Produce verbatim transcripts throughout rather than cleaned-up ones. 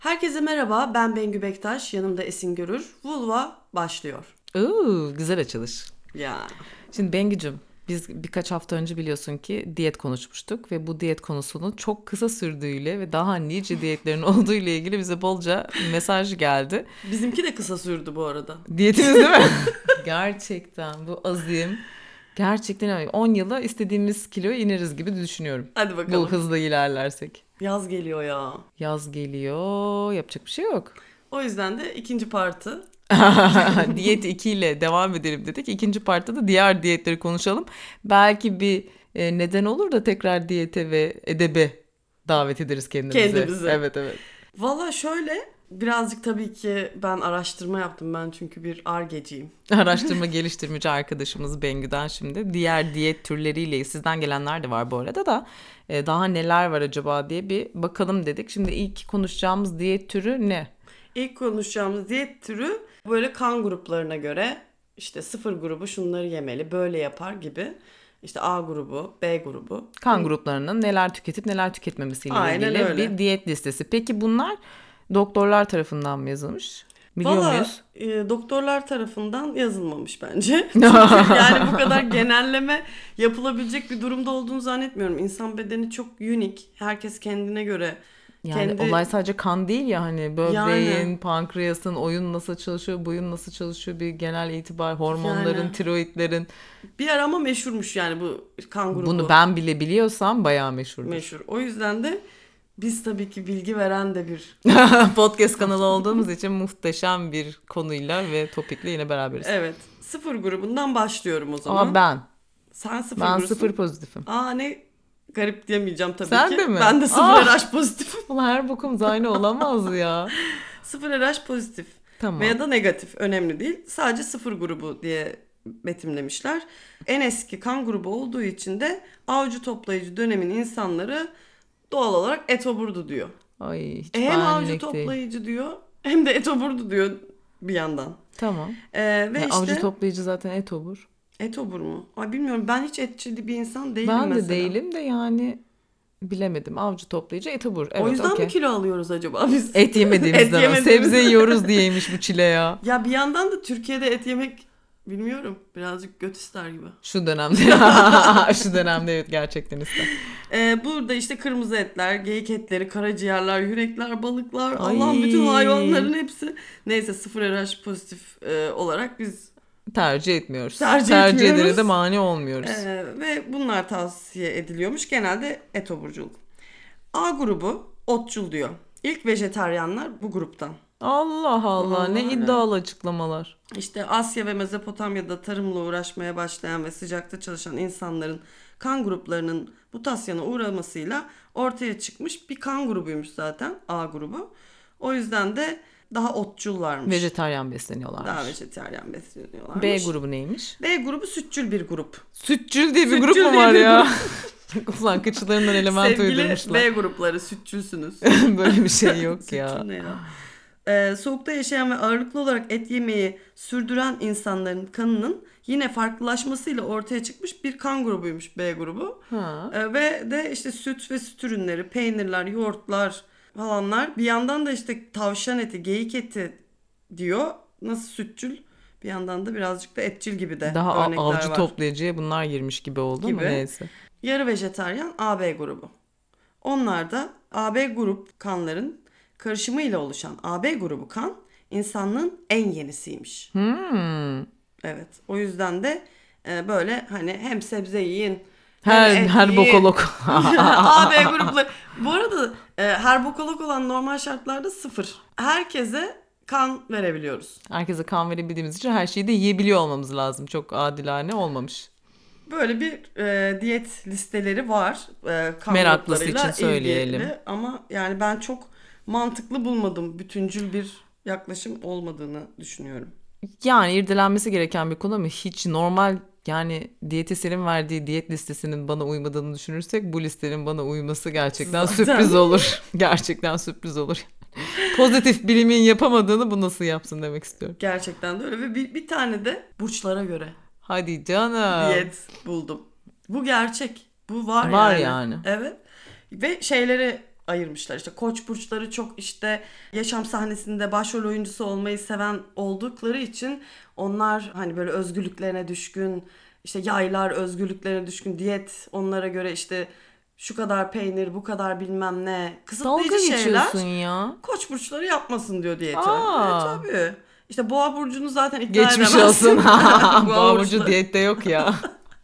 Herkese merhaba, ben Bengü Bektaş, yanımda Esin Görür. Vulva başlıyor. Oo, güzel açılış. Ya, Şimdi Bengücüm, biz birkaç hafta önce biliyorsun ki diyet konuşmuştuk ve bu diyet konusunun çok kısa sürdüğüyle ve daha nice diyetlerin olduğu ile ilgili bize bolca mesaj geldi. bizimki de kısa sürdü bu arada. Diyetimiz değil mi? Gerçekten bu azim. Gerçekten öyle. on yıla istediğimiz kiloya ineriz gibi düşünüyorum. Hadi Bu bakalım. hızla ilerlersek. Yaz geliyor ya. Yaz geliyor, yapacak bir şey yok. O yüzden de ikinci partı. Diyet iki ile devam edelim dedik. İkinci partta da diğer diyetleri konuşalım. Belki bir e, neden olur da tekrar diyete ve edebe davet ederiz kendimizi. Kendimizi. Evet evet. Valla şöyle, birazcık tabii ki ben araştırma yaptım. Ben çünkü bir Ar-Ge'ciyim. Araştırma geliştirmeci arkadaşımız Bengü'den şimdi diğer diyet türleriyle sizden gelenler de var bu arada da e, daha neler var acaba diye bir bakalım dedik. Şimdi ilk konuşacağımız diyet türü ne? İlk konuşacağımız diyet türü böyle kan gruplarına göre işte sıfır grubu şunları yemeli, böyle yapar gibi. İşte A grubu, B grubu. Kan gruplarının neler tüketip neler tüketmemesiyle Aynen ilgili öyle. bir diyet listesi. Peki bunlar doktorlar tarafından mı yazılmış? Biliyor Valla muyuz? e, doktorlar tarafından yazılmamış bence. Çünkü yani bu kadar genelleme yapılabilecek bir durumda olduğunu zannetmiyorum. İnsan bedeni çok unik. Herkes kendine göre Yani kendi olay sadece kan değil ya hani yani böbreğin, pankreasın, oyun nasıl çalışıyor, buyun nasıl çalışıyor bir genel itibar, hormonların, yani tiroidlerin. bir ara ama meşhurmuş yani bu kan Bunu grubu ben bile biliyorsam bayağı meşhurdur. meşhur. O yüzden de biz tabii ki bilgi veren de bir Podcast kanalı olduğumuz için muhteşem bir konuyla ve topikle yine beraberiz. evet, sıfır grubundan başlıyorum o Ama zaman. ben, Sen sıfır ben grupsun. sıfır pozitifim. Aa, ne garip diyemeyeceğim tabii Sen ki. de mi? Ben de sıfır Aa! R H pozitifim. Ulan her bokumuz aynı olamaz ya. Sıfır R H pozitif Tamam. veya da negatif önemli değil. Sadece sıfır grubu diye betimlemişler. En eski kan grubu olduğu için de avcı toplayıcı dönemin insanları doğal olarak etoburdu diyor. Ay hiç E hem avcı benlik değil. toplayıcı diyor hem de etoburdu diyor bir yandan. Tamam. Ee, ve Ya, işte avcı toplayıcı zaten et obur. etobur mu? Ay bilmiyorum, ben hiç etçil bir insan değilim Ben de mesela. değilim de yani bilemedim. Avcı toplayıcı et obur. O Evet, yüzden mi okey. kilo alıyoruz acaba biz? Et yemediğimizden. Et o. Sebze yemediğimizden. yiyoruz diyeymiş bu çile ya. Ya bir yandan da Türkiye'de et yemek bilmiyorum, birazcık göt ister gibi. Şu dönemde. Şu dönemde evet gerçekten ister. Ee, burada işte kırmızı etler, geyik etleri, karaciğerler, yürekler, balıklar, Allah'ın bütün Ay. hayvanların hepsi. Neyse, sıfır R H pozitif e, olarak biz Tercih etmiyoruz. tercih Tercih edene etmiyoruz. de mani olmuyoruz. Ee, ve bunlar tavsiye ediliyormuş. Genelde etoburculuk. A grubu otçul diyor. İlk vejetaryenler bu gruptan. Allah Allah ne Vallahi öyle. iddialı açıklamalar. İşte Asya ve Mezopotamya'da tarımla uğraşmaya başlayan ve sıcakta çalışan insanların kan gruplarının mutasyona uğramasıyla ortaya çıkmış bir kan grubuymuş zaten A grubu. O yüzden de daha otçullarmış. Vejetaryen besleniyorlarmış. Daha vejetaryen besleniyorlarmış. B grubu neymiş? B grubu sütçül bir grup. Sütçül diye bir Sütçül grup mu diye var bir ya? Ulan kıçlarından element Sevgili uydurmuşlar. B grupları sütçülsünüz. Böyle bir şey yok ya. Sütçül ne ya? Ee, soğukta yaşayan ve ağırlıklı olarak et yemeyi sürdüren insanların kanının yine farklılaşmasıyla ortaya çıkmış bir kan grubuymuş B grubu. Ha. Ee, ve de işte süt ve süt ürünleri, peynirler, yoğurtlar falanlar. Bir yandan da işte tavşan eti, geyik eti diyor. Nasıl sütçül? Bir yandan da birazcık da etçil gibi de Daha a- örnekler avcı var. toplayıcıya bunlar girmiş gibi oldu ama Gibi. neyse. Yarı vejetaryen A B grubu. Onlar da A B grup kanların karışımıyla oluşan A B grubu kan insanlığın en yenisiymiş. Hmm. Evet. O yüzden de e, böyle hani hem sebze yiyin Her hem et her yiyin. bokolog. A B grupları. Bu arada e, her bokolog olan normal şartlarda sıfır. Herkese kan verebiliyoruz. Herkese kan verebildiğimiz için her şeyi de yiyebiliyor olmamız lazım. Çok adilane olmamış. Böyle bir e, diyet listeleri var. E, kan Meraklısı gruplarıyla için söyleyelim. ilgili. Ama yani ben çok mantıklı bulmadım. Bütüncül bir yaklaşım olmadığını düşünüyorum. Yani irdelenmesi gereken bir konu ama hiç normal yani diyetisyenin verdiği diyet listesinin bana uymadığını düşünürsek bu listenin bana uyması gerçekten Zaten. sürpriz olur. Gerçekten sürpriz olur. Pozitif bilimin yapamadığını bu nasıl yapsın demek istiyorum. Gerçekten de öyle ve bir, bir tane de burçlara göre Hadi canım. diyet buldum. Bu gerçek. Bu var, Var yani. yani. Evet. Ve şeyleri ayırmışlar. İşte koç burçları çok işte yaşam sahnesinde başrol oyuncusu olmayı seven oldukları için onlar hani böyle özgürlüklerine düşkün, işte yaylar özgürlüklerine düşkün, diyet onlara göre işte şu kadar peynir, bu kadar bilmem ne Dalga kısıtlayıcı şeyler geçiyorsun ya. koç burçları yapmasın diyor diyeti. E Aa. tabii. İşte boğa burcunu zaten ikna Geçmiş edemezsin. olsun. Boğa Boğa burcu burçları. diyette yok ya.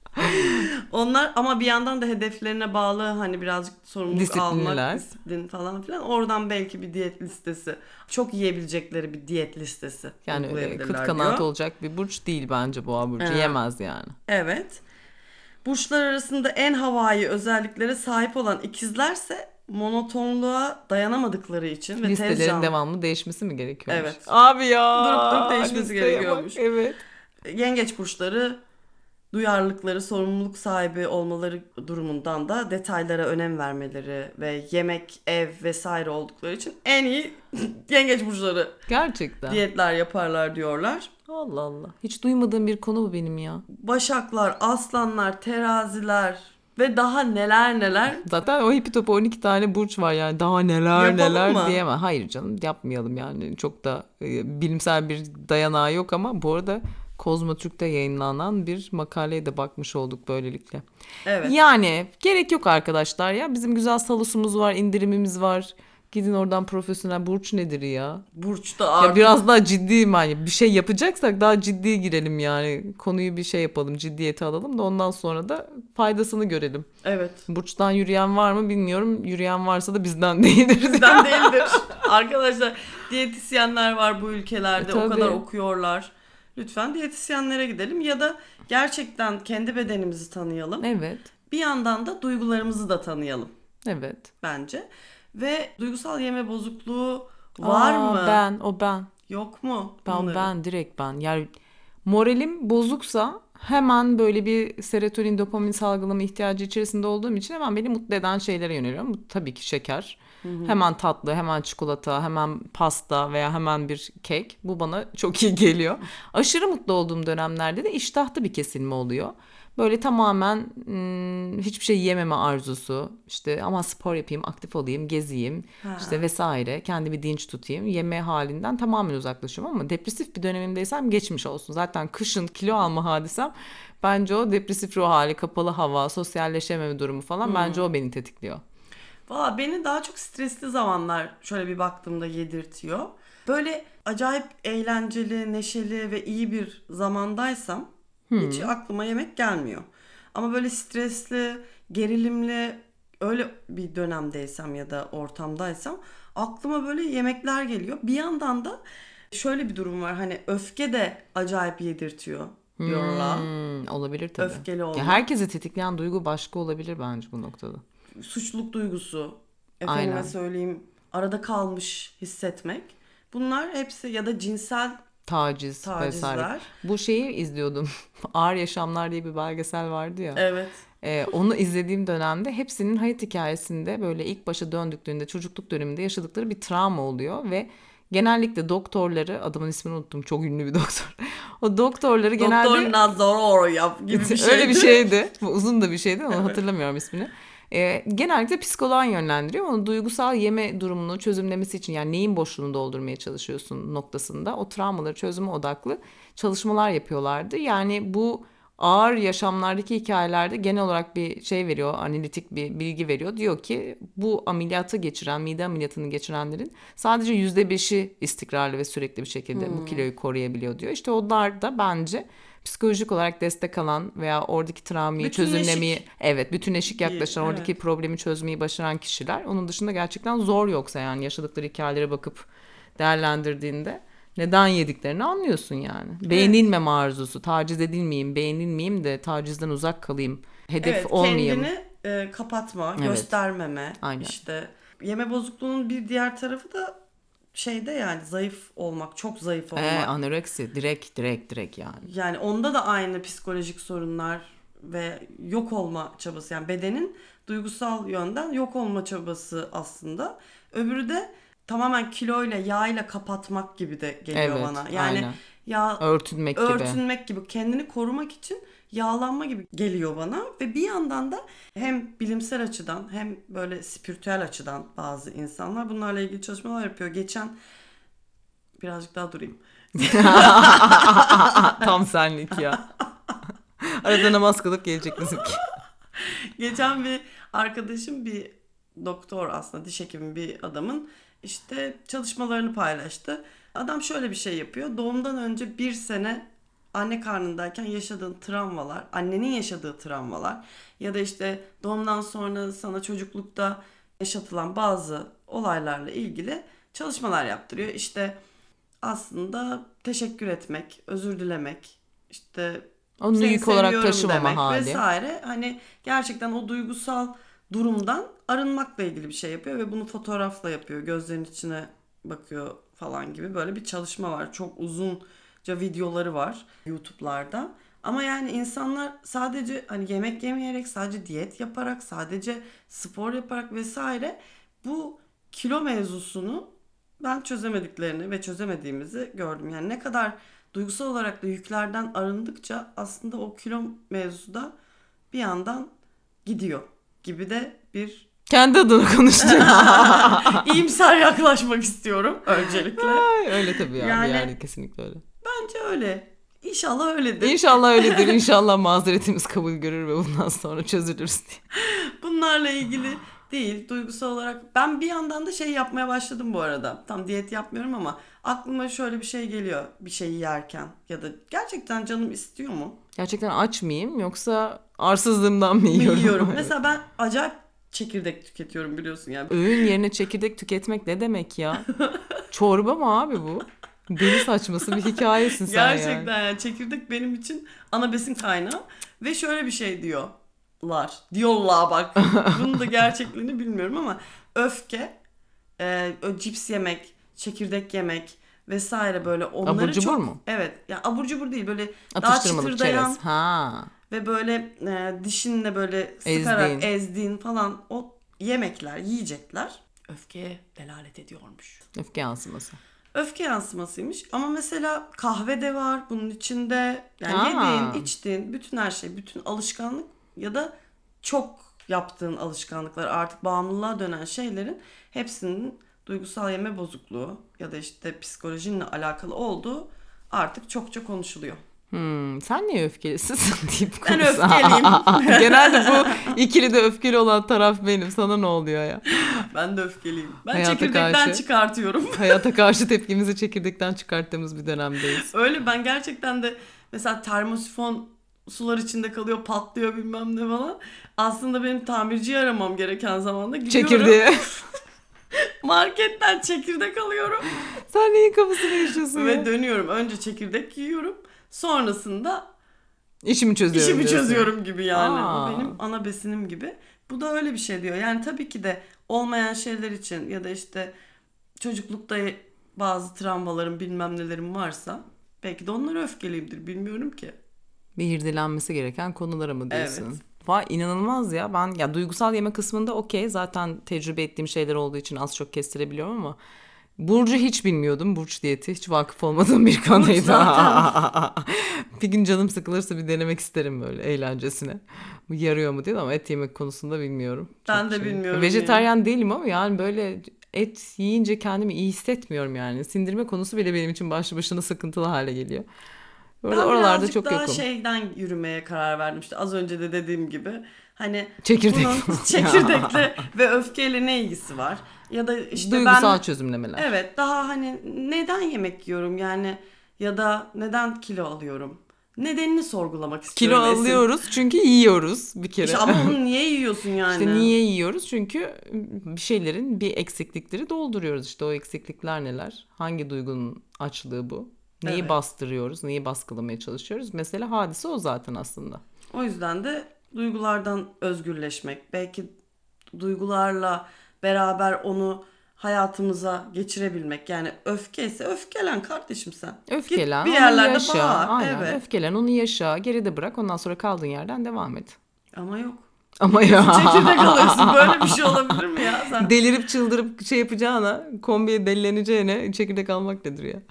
Onlar ama bir yandan da hedeflerine bağlı hani birazcık sorumluluk almak, Disiplinliler. disiplin falan filan. Oradan belki bir diyet listesi, çok yiyebilecekleri bir diyet listesi Yani öyle kıt uygulayabilirler kanaat diyor. olacak bir burç değil bence boğa burcu. Evet. Yemez yani. Evet. Burçlar arasında en havai özelliklere sahip olan ikizlerse monotonluğa dayanamadıkları için ve tez Listelerin can. devamlı değişmesi mi gerekiyormuş? Evet. Abi ya. Durup durup değişmesi listeye gerekiyormuş. Bak, evet. Yengeç burçları duyarlılıkları, sorumluluk sahibi olmaları durumundan da detaylara önem vermeleri ve yemek, ev vesaire oldukları için en iyi yengeç burçları Gerçekten. diyetler yaparlar diyorlar. Allah Allah. Hiç duymadığım bir konu bu benim ya. Başaklar, aslanlar, teraziler ve daha neler neler. Zaten o Hippie Top'a on iki tane burç var yani daha neler Yapalım neler mı? diyemem. Hayır canım yapmayalım yani çok da e, bilimsel bir dayanağı yok ama bu arada Kozmotürk'te yayınlanan bir makaleye de bakmış olduk böylelikle. Evet. Yani gerek yok arkadaşlar ya bizim güzel salusumuz var indirimimiz var. Gidin oradan profesyonel burç nedir ya? Burçta Ya artık. biraz daha ciddi hani bir şey yapacaksak daha ciddi girelim yani. Konuyu bir şey yapalım, ciddiyete alalım da ondan sonra da faydasını görelim. Evet. Burçtan yürüyen var mı bilmiyorum. Yürüyen varsa da bizden değildir. Bizden değildir. Arkadaşlar diyetisyenler var bu ülkelerde. E, o tabii. kadar okuyorlar. Lütfen diyetisyenlere gidelim ya da gerçekten kendi bedenimizi tanıyalım. Evet. Bir yandan da duygularımızı da tanıyalım Evet. bence. Ve duygusal yeme bozukluğu var Aa, mı? Ben, o ben. Yok mu? Ben, bunların? ben direkt ben. Yani moralim bozuksa hemen böyle bir serotonin, dopamin salgılama ihtiyacı içerisinde olduğum için hemen beni mutlu eden şeylere yöneliyorum. Bu tabii ki şeker. Hemen tatlı, hemen çikolata, hemen pasta veya hemen bir kek. Bu bana çok iyi geliyor. Aşırı mutlu olduğum dönemlerde de iştahlı bir kesilme oluyor. Böyle tamamen hmm, hiçbir şey yememe arzusu. İşte ama spor yapayım, aktif olayım, gezeyim, Ha. işte vesaire. Kendimi dinç tutayım. Yeme halinden tamamen uzaklaşıyorum ama depresif bir dönemimdeysem geçmiş olsun. Zaten kışın kilo alma hadisem bence o depresif ruh hali, kapalı hava, sosyalleşememe durumu falan bence o beni tetikliyor. Valla beni daha çok stresli zamanlar şöyle bir baktığımda yedirtiyor. Böyle acayip eğlenceli, neşeli ve iyi bir zamandaysam hiç aklıma yemek gelmiyor. Ama böyle stresli, gerilimli öyle bir dönemdeysem ya da ortamdaysam aklıma böyle yemekler geliyor. Bir yandan da şöyle bir durum var, hani öfke de acayip yedirtiyor diyorlar. Hmm, olabilir tabii. Öfkeli olmak. Ya herkesi tetikleyen duygu başka olabilir bence bu noktada. Suçluluk duygusu, efendime Aynen. söyleyeyim arada kalmış hissetmek. Bunlar hepsi ya da cinsel Taciz tacizler. vesaire. Bu şeyi izliyordum. Ağır Yaşamlar diye bir belgesel vardı ya. Evet. Ee, onu izlediğim dönemde hepsinin hayat hikayesinde böyle ilk başa döndüklerinde çocukluk döneminde yaşadıkları bir travma oluyor ve genellikle doktorları, adamın ismini unuttum, çok ünlü bir doktor. O doktorları genelde Doktor Nazaroro yap gibi bir şeydi. öyle bir şeydi. Bu uzun da bir şeydi ama hatırlamıyorum ismini. Ee, genellikle psikoloğa yönlendiriyor. Onu duygusal yeme durumunu çözümlemesi için yani neyin boşluğunu doldurmaya çalışıyorsun noktasında o travmaları çözüme odaklı çalışmalar yapıyorlardı. Yani bu ağır yaşamlardaki hikayelerde genel olarak bir şey veriyor, analitik bir bilgi veriyor. Diyor ki bu ameliyatı geçiren, mide ameliyatını geçirenlerin sadece yüzde beşi istikrarlı ve sürekli bir şekilde bu kiloyu koruyabiliyor diyor. İşte onlar da bence psikolojik olarak destek alan veya oradaki travmayı Bütünleşik. çözümlemeyi, evet bütünleşik yaklaşan, Evet. oradaki problemi çözmeyi başaran kişiler. Onun dışında gerçekten zor yoksa yani yaşadıkları hikayelere bakıp değerlendirdiğinde neden yediklerini anlıyorsun yani. Beğenilmeme arzusu, taciz edilmeyeyim, beğenilmeyeyim de tacizden uzak kalayım, hedef Evet, olmayayım. kendini e, kapatma, Evet. göstermeme. Aynen. İşte yeme bozukluğunun bir diğer tarafı da şeyde yani zayıf olmak, çok zayıf olmak. Ee, anoreksi direkt direkt direkt yani. Yani onda da aynı psikolojik sorunlar ve yok olma çabası. Yani bedenin duygusal yönden yok olma çabası aslında. Öbürü de tamamen kiloyla, yağıyla kapatmak gibi de geliyor Evet, bana. Yani aynen. yağ Örtünmek gibi. örtünmek gibi, kendini korumak için yağlanma gibi geliyor bana. Ve bir yandan da hem bilimsel açıdan hem böyle spiritüel açıdan bazı insanlar bunlarla ilgili çalışmalar yapıyor. Geçen birazcık daha durayım. Tam senlik ya. Arada namaz kılıp gelecek bizimki. Geçen bir arkadaşım, bir doktor, aslında diş hekimi bir adamın işte çalışmalarını paylaştı. Adam şöyle bir şey yapıyor. Doğumdan önce bir sene anne karnındayken yaşadığın travmalar, annenin yaşadığı travmalar ya da işte doğumdan sonra sana çocuklukta yaşatılan bazı olaylarla ilgili çalışmalar yaptırıyor. İşte aslında teşekkür etmek, özür dilemek, işte Onu seni yük olarak seviyorum taşımama demek hali. vesaire. Hani gerçekten o duygusal durumdan arınmakla ilgili bir şey yapıyor ve bunu fotoğrafla yapıyor. Gözlerinin içine bakıyor falan gibi böyle bir çalışma var. Çok uzunca videoları var YouTube'larda. Ama yani insanlar sadece hani yemek yemeyerek, sadece diyet yaparak, sadece spor yaparak vesaire bu kilo mevzusunu ben çözemediklerini ve çözemediğimizi gördüm. Yani ne kadar duygusal olarak da yüklerden arındıkça aslında o kilo mevzusu da bir yandan gidiyor gibi de bir Kendi adına konuştu. iyimser yaklaşmak istiyorum öncelikle. Ay, öyle tabii ya. Yani- Yani kesinlikle öyle. Bence öyle. İnşallah öyledir. İnşallah öyledir. İnşallah mazeretimiz kabul görür ve bundan sonra çözülürüz diye. Bunlarla ilgili değil, duygusal olarak. Ben bir yandan da şey yapmaya başladım bu arada. Tam diyet yapmıyorum ama aklıma şöyle bir şey geliyor bir şeyi yerken ya da gerçekten canım istiyor mu? Gerçekten aç mıyım yoksa arsızlığımdan mı yiyorum? Yiyorum. Mesela ben acayip çekirdek tüketiyorum biliyorsun yani. Öğün yerine çekirdek tüketmek ne demek ya? Çorba mı abi bu? Deli saçması bir hikayesin sen Gerçekten yani. yani çekirdek benim için ana besin kaynağı ve şöyle bir şey diyorlar. Diyorlar bak. Bunun da gerçekliğini bilmiyorum ama öfke, e, o cips yemek, çekirdek yemek vesaire böyle onları Abur cubur çok mu? evet ya abur cubur değil böyle daha Atıştırmalık çıtırdayan çerez. Ha. ve böyle e, dişinle böyle sıkarak Ezdiğin. ezdiğin falan o yemekler, yiyecekler öfkeye delalet ediyormuş. Öfke yansıması. Öfke yansımasıymış ama mesela kahve de var bunun içinde. Yani Aa. yediğin, içtiğin bütün her şey, bütün alışkanlık ya da çok yaptığın alışkanlıklar, artık bağımlılığa dönen şeylerin hepsinin duygusal yeme bozukluğu ya da işte psikolojinle alakalı olduğu artık çokça konuşuluyor. Hmm, sen niye öfkelisin deyip Ben konuşsa. öfkeliyim. Genelde bu ikili de öfkeli olan taraf benim. Sana ne oluyor ya? Ben de öfkeliyim. Ben Hayata çekirdekten karşı. çıkartıyorum. Hayata karşı tepkimizi çekirdekten çıkarttığımız bir dönemdeyiz. Öyle ben gerçekten de mesela termosifon sular içinde kalıyor, patlıyor bilmem ne falan. Aslında benim tamirciyi aramam gereken zamanda gidiyorum. Çekirdeği. Marketten çekirdek alıyorum Sen neyin kafasını yaşıyorsun ve ya? dönüyorum. Önce çekirdek yiyorum. Sonrasında İşimi çözüyorum işimi diyorsun. çözüyorum gibi yani. Aa. O benim ana besinim gibi. Bu da öyle bir şey diyor. Yani tabii ki de olmayan şeyler için ya da işte çocuklukta bazı travmalarım bilmem nelerim varsa belki de onlara öfkeliyimdir. Bilmiyorum ki. Bir irdelenmesi gereken konulara mı diyorsun? Evet. Vay inanılmaz ya. Ben ya duygusal yeme kısmında okey. Zaten tecrübe ettiğim şeyler olduğu için az çok kestirebiliyorum ama Burcu hiç bilmiyordum. Burç diyeti hiç vakıf olmadığım bir konuydu. zaten. Bir gün canım sıkılırsa bir denemek isterim böyle eğlencesine. Bu yarıyor mu diye ama et yemek konusunda bilmiyorum. Ben Çok de şey. bilmiyorum Vejetaryen değilim ama yani böyle et yiyince kendimi iyi hissetmiyorum yani. Sindirme konusu bile benim için başlı başına sıkıntılı hale geliyor. Orada, Ben oralarda birazcık çok daha yokum. şeyden yürümeye karar verdim. İşte az önce de dediğim gibi. Hani Çekirdek. bunun çekirdekle ve öfkeyle ne ilgisi var? Ya da işte Duygusal ben çözümlemeler. evet daha hani neden yemek yiyorum yani ya da neden kilo alıyorum? Nedenini sorgulamak Kilo istiyorum. Esin. alıyoruz çünkü yiyoruz bir kere. İşte ama onu niye yiyorsun yani? İşte niye yiyoruz? Çünkü bir şeylerin bir eksiklikleri dolduruyoruz. İşte o eksiklikler neler? Hangi duygunun açlığı bu? Neyi Evet. bastırıyoruz? Neyi baskılamaya çalışıyoruz? Mesela hadise o zaten aslında. O yüzden de duygulardan özgürleşmek, belki duygularla beraber onu hayatımıza geçirebilmek. Yani öfke ise öfkelen kardeşim sen. Öfkelen, Git bir onu yerlerde yaşa. bağır. Aynen, Evet. öfkelen, onu yaşa. Geride bırak. Ondan sonra kaldığın yerden devam et. Ama yok. Ama ya. Çekirdek alıyorsun. Böyle bir şey olabilir mi ya? Sen Delirip çıldırıp şey yapacağına, kombiye delileneceğine çekirdek almak nedir ya?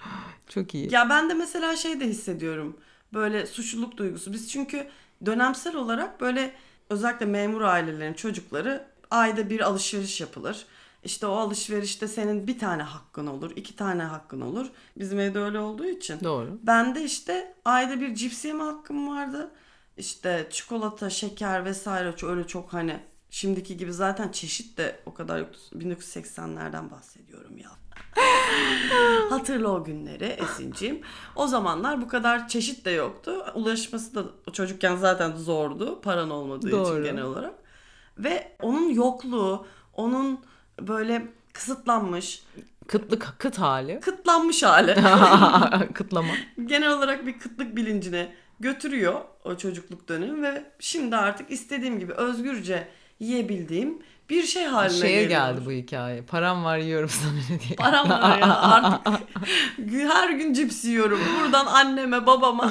Çok iyi. Ya ben de mesela şey de hissediyorum. Böyle suçluluk duygusu. Biz çünkü dönemsel olarak böyle özellikle memur ailelerin çocukları ayda bir alışveriş yapılır. İşte o alışverişte senin bir tane hakkın olur, iki tane hakkın olur. Bizim evde öyle olduğu için. Doğru. Ben de işte ayda bir cips yeme hakkım vardı. İşte çikolata, şeker vesaire öyle çok hani şimdiki gibi zaten çeşit de o kadar yoktu. bin dokuz yüz seksenlerden bahsediyorum ya. Hatırla o günleri Esin'ciğim. O zamanlar bu kadar çeşit de yoktu. Ulaşması da çocukken zaten zordu. Paran olmadığı Doğru. için genel olarak. Ve onun yokluğu, onun böyle kısıtlanmış, Kıtlık, kıt hali. kıtlanmış hali. Kıtlama. Genel olarak bir kıtlık bilincine götürüyor o çocukluk dönemi ve şimdi artık istediğim gibi özgürce yiyebildiğim bir şey haline Şeye geliyor. geldi bu hikaye. Param var yiyorum sana ne diye. Param var ya artık her gün cips yiyorum. Buradan anneme babama.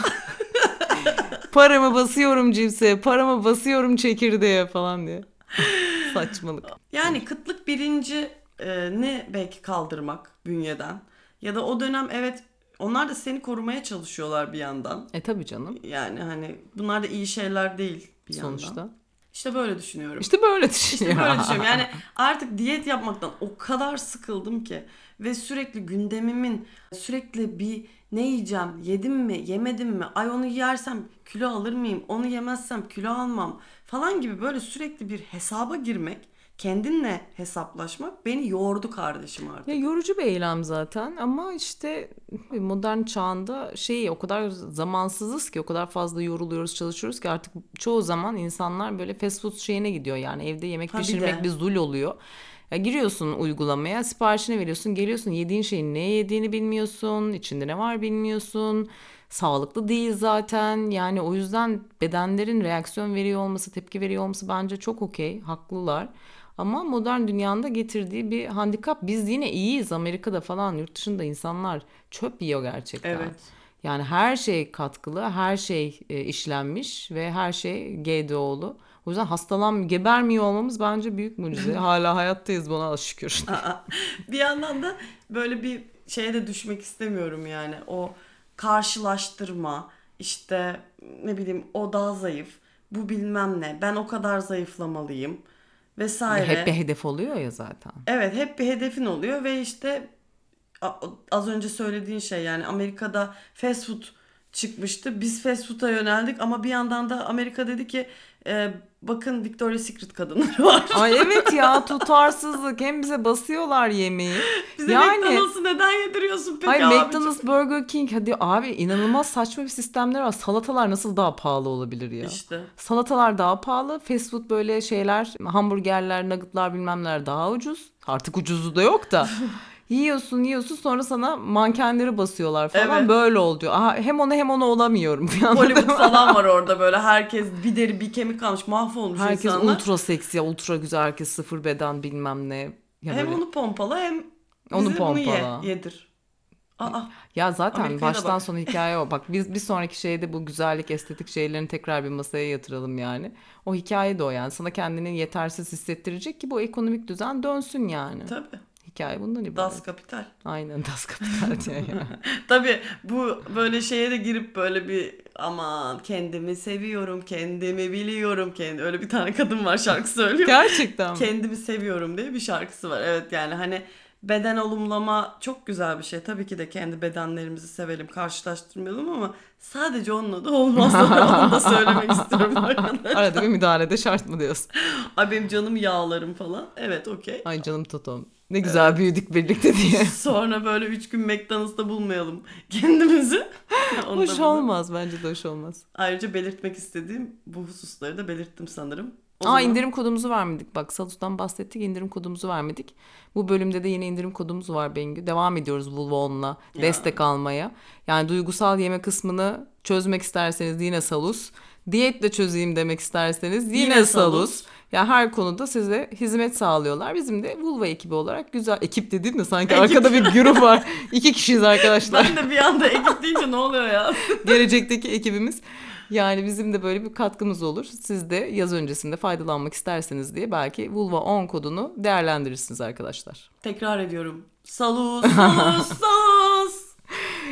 Paramı basıyorum cipse, paramı basıyorum çekirdeğe falan diye. Saçmalık. Yani kıtlık bilinci e, ne belki kaldırmak bünyeden. Ya da o dönem evet onlar da seni korumaya çalışıyorlar bir yandan. E tabii canım. Yani hani bunlar da iyi şeyler değil bir Sonuçta. yandan. İşte böyle düşünüyorum. İşte böyle İşte düşünüyor. böyle düşünüyorum. Yani artık diyet yapmaktan o kadar sıkıldım ki ve sürekli gündemimin sürekli bir ne yiyeceğim, yedim mi, yemedim mi, ay onu yersem kilo alır mıyım, onu yemezsem kilo almam falan gibi böyle sürekli bir hesaba girmek, kendinle hesaplaşmak beni yordu kardeşim artık. Ya yorucu bir eylem zaten ama işte modern çağında şey o kadar zamansızız ki o kadar fazla yoruluyoruz çalışıyoruz ki artık çoğu zaman insanlar böyle fast food şeyine gidiyor yani evde yemek Ha, bir pişirmek de. bir zul oluyor. Ya giriyorsun uygulamaya siparişini veriyorsun geliyorsun yediğin şeyin ne yediğini bilmiyorsun içinde ne var bilmiyorsun. Sağlıklı değil zaten yani o yüzden bedenlerin reaksiyon veriyor olması tepki veriyor olması bence çok okey haklılar. Ama modern dünyanın da getirdiği bir handikap. Biz yine iyiyiz Amerika'da falan yurt dışında insanlar çöp yiyor gerçekten. Evet. Yani her şey katkılı, her şey e, işlenmiş ve her şey G D O'lu. O yüzden hastalan, gebermiyor olmamız bence büyük mucize. Hala hayattayız buna şükür. Aa, bir yandan da böyle bir şeye de düşmek istemiyorum yani. O karşılaştırma, işte ne bileyim o daha zayıf, bu bilmem ne, ben o kadar zayıflamalıyım vesaire. Hep bir hedef oluyor ya zaten. Evet, hep bir hedefin oluyor ve işte a- az önce söylediğin şey yani Amerika'da fast food çıkmıştı. Biz fast food'a yöneldik ama bir yandan da Amerika dedi ki e, bakın Victoria's Secret kadınları var. Ay evet ya tutarsızlık. Hem bize basıyorlar yemeği. Bize Yani McDonald's'ı neden yediriyorsun peki hayır abicim? McDonald's, Burger King hadi abi inanılmaz saçma bir sistemler var. Salatalar nasıl daha pahalı olabilir ya? İşte. Salatalar daha pahalı. Fast food böyle şeyler, hamburgerler, nuggetlar bilmem neler daha ucuz. Artık ucuzu da yok da. Yiyorsun yiyorsun sonra sana mankenleri basıyorlar falan Evet. böyle oluyor. Aha, hem onu hem onu olamıyorum. Bir anda Hollywood falan var orada böyle herkes bir deri bir kemik kalmış mahvolmuş herkes insanlar. ultra seksi, ultra güzel, herkes sıfır beden bilmem ne. Ya Hem böyle- onu pompala hem Onu bize bunu ye, pompala. yedir. Aa, Ya zaten Amerika'ya da baştan bak. sona hikaye o. Bak biz bir sonraki şeyde bu güzellik, estetik şeylerini tekrar bir masaya yatıralım yani. O hikaye de o yani. Sana kendini yetersiz hissettirecek ki bu ekonomik düzen dönsün yani. tabii. Hikaye bundan ibaret. Das Kapital. Aynen Das Kapital diye ya. Tabii bu böyle şeye de girip böyle bir aman kendimi seviyorum, kendimi biliyorum, kendi öyle bir tane kadın var şarkı söylüyor. Gerçekten mi? Kendimi seviyorum diye bir şarkısı var. Evet yani hani beden olumlama çok güzel bir şey. Tabii ki de kendi bedenlerimizi sevelim, karşılaştırmayalım ama sadece onunla da olmaz. Onu da söylemek istiyorum arkadaşlar. Arada bir müdahalede şart mı diyorsun? Ay benim canım yağlarım falan. Evet okey. Ay canım Totom. Ne güzel büyüdük birlikte diye. Sonra böyle üç gün McDonald's'ta bulmayalım kendimizi. Onu da Hoş burada- olmaz bence de hoş olmaz. Ayrıca belirtmek istediğim bu hususları da belirttim sanırım. O Aa zaman- indirim kodumuzu vermedik. Bak Salus'tan bahsettik indirim kodumuzu vermedik. Bu bölümde de yine indirim kodumuz var Bengü. Devam ediyoruz Vulvaon'la Ya. destek almaya. Yani duygusal yeme kısmını çözmek isterseniz yine Salus. Diyetle çözeyim demek isterseniz yine, Yine Salus. Salus. Yani her konuda size hizmet sağlıyorlar. Bizim de Vulva ekibi olarak güzel. Ekip dediğim de sanki Ekip. arkada bir grup var. İki kişiyiz arkadaşlar. Ben de bir anda ekip deyince ne oluyor ya? Gelecekteki ekibimiz. Yani bizim de böyle bir katkımız olur. Siz de yaz öncesinde faydalanmak isterseniz diye belki Vulva on kodunu değerlendirirsiniz arkadaşlar. Tekrar ediyorum. Salus, salus, salus.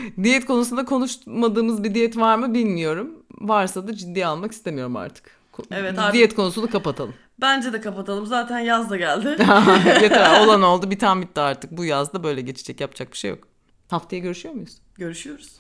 Diyet konusunda konuşmadığımız bir diyet var mı bilmiyorum. Varsa da ciddiye almak istemiyorum artık. Ko- Evet, artık- Diyet konusunu kapatalım. Bence de kapatalım. Zaten yaz da geldi. Yeter, olan oldu, biten bitti artık. Bu yaz da böyle geçecek, yapacak bir şey yok. Haftaya görüşüyor muyuz? Görüşüyoruz.